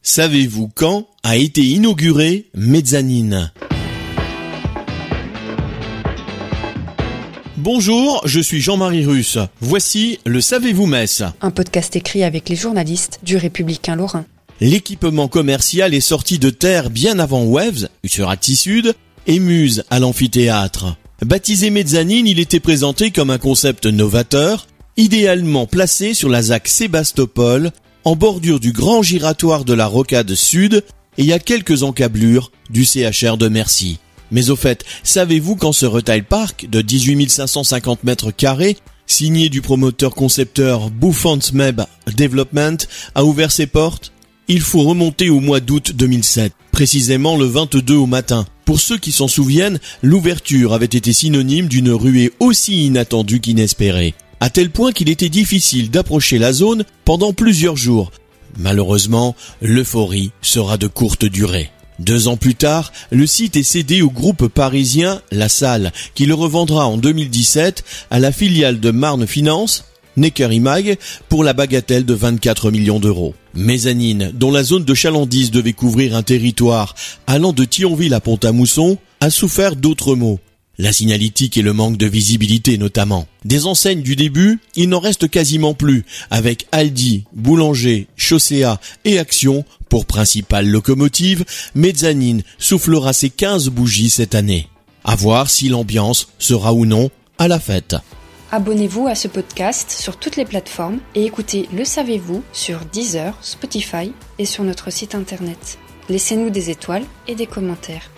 Savez-vous quand a été inaugurée Mezzanine ? Bonjour, je suis Jean-Marie Russe. Voici le Savez-vous Metz ? Un podcast écrit avec les journalistes du Républicain Lorrain. L'équipement commercial est sorti de terre bien avant Waves, sur Actis Sud, et Muse à l'amphithéâtre. Baptisé Mezzanine, il était présenté comme un concept novateur, idéalement placé sur la ZAC Sébastopol, en bordure du grand giratoire de la Rocade Sud et à quelques encablures du CHR de Mercy. Mais au fait, savez-vous quand ce retail park de 18 550 mètres carrés, signé du promoteur concepteur Bouffant-Meb Development, a ouvert ses portes ? Il faut remonter au mois d'août 2007, précisément le 22 au matin. Pour ceux qui s'en souviennent, l'ouverture avait été synonyme d'une ruée aussi inattendue qu'inespérée, à tel point qu'il était difficile d'approcher la zone pendant plusieurs jours. Malheureusement, l'euphorie sera de courte durée. 2 ans plus tard, le site est cédé au groupe parisien La Salle, qui le revendra en 2017 à la filiale de Marne Finance, Necker Imag, pour la bagatelle de 24 millions d'euros. Mezzanine, dont la zone de chalandise devait couvrir un territoire allant de Thionville à Pont-à-Mousson, a souffert d'autres maux. La signalétique et le manque de visibilité notamment. Des enseignes du début, il n'en reste quasiment plus, avec Aldi, Boulanger, Chaussea et Action pour principale locomotive. Mezzanine soufflera ses 15 bougies cette année. À voir si l'ambiance sera ou non à la fête. Abonnez-vous à ce podcast sur toutes les plateformes et écoutez Le Savez-vous sur Deezer, Spotify et sur notre site internet. Laissez-nous des étoiles et des commentaires.